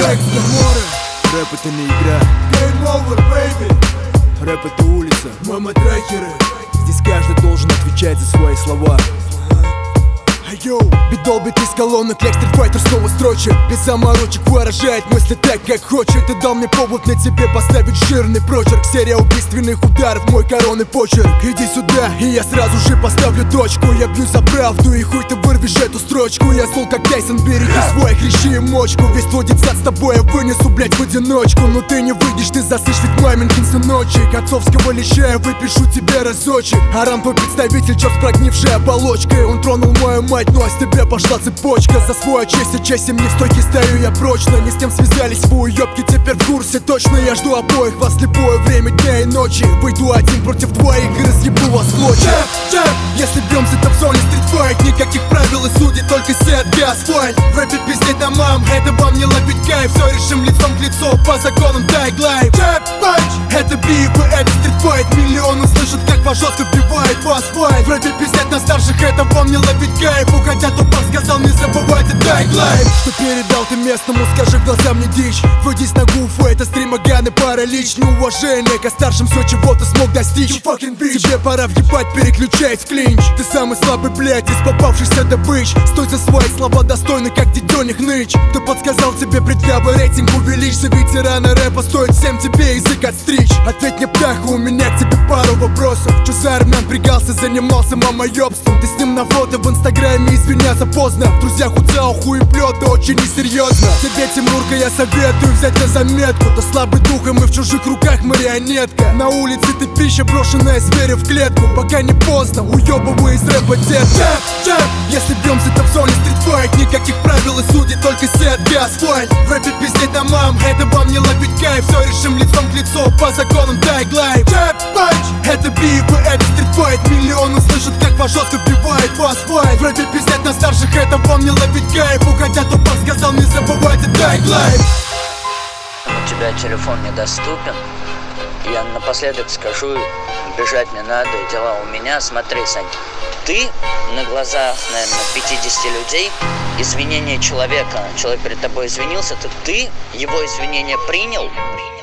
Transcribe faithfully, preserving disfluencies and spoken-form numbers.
Гэнгста море. Рэп это не игра. Game over, baby. Рэп это улица. Мама трекеры. Здесь каждый должен отвечать за свои слова. Битдолбит из колонок, как стритфайтер снова строчит. Без заморочек выражает мысли так, как хочет. Ты дал мне повод на тебе поставить жирный прочерк. Серия убийственных ударов, мой коронный почерк. Иди сюда, и я сразу же поставлю точку. Я бью за правду, и хуй ты вырвешь эту строчку. Я зол как Тайсон, береги свой хрящи и мочку. Весь твой детсад с тобой я вынесу, блять, в одиночку. Но ты не выйдешь, ты засышь, ведь маменькин сыночек. Отцовского леща я выпишу тебе разочек. Арам твой представитель, чё с прогнившей оболочкой. Он тронул мою мать, ну а с тебя пошла цепочка. За свой честь и честь мне в стойке стою я прочно. Ни с кем связались, вы уёбки теперь в курсе точно. Я жду обоих вас любое время дня и ночи. Выйду один против двоих и разъебу вас в клочья. Чап, чап, если бьемся, то в зоне стритфайт. Никаких правил и судей, только сетки асфальт. В рэпе пиздеть на мам, это вам не ловить кайф. Все решим лицом к лицу, по законам тайг лайф. Чап, панч, это биф и это стритфайт. Миллионы слышат, как ваш жестко вбивает в асфальт. В рэпе пиздеть на старших, это вам не ловить кайф. Уходя, тупо сказал, не забывайте тайг лайф. Что передал ты местному, скажи в глаза мне дичь. Выйдись на гуфу, это стрим Аганы, паралич. Неуважение ко старшим, все чего ты смог достичь. Тебе пора въебать, переключать в клинч. Ты самый слабый, блядь, из попавшихся добыч. Стой за свои слова, достойны, как детёнок ныч. Кто подсказал тебе, предъявы, рейтинг увеличь. За ветерана рэпа стоит всем тебе язык отстричь. Ответь мне, птаха, у меня к тебе пару вопросов. Чё за армян пригался, занимался мамоёбством? Ты с ним на фото в инстаграме, извиняться поздно. В друзьях у Цао хуеплёт, да очень несерьезно. Тебе, Тимурка, я советую взять на заметку. То слабый духом и в чужих руках марионетка. На улице ты пища, брошенная зверя в клетку. Пока не поздно, уёбывай из рэпа детка. Чап, чап, если бьемся, то в зоне стритфайт. Никаких правил и судей, только сетки асфальт. В рэпе пиздеть на мам, это вам не ловить кайф. Все решим лицом к лицу, по законам тайг лайф. Чап, панч, это биф и это стритфайт. Миллионы слышат, как ваш жестко вбивает в асфальт. В рэпе пиздеть на старших, это вам не ловить кайф. Уходя, тупо сказал, не забывайте тайг лайф. У тебя телефон недоступен. Я напоследок скажу, бежать не надо, дела у меня. Смотри, Сань, ты на глазах, наверное, пятидесяти людей, извинение человека, человек перед тобой извинился, то ты его извинения принял.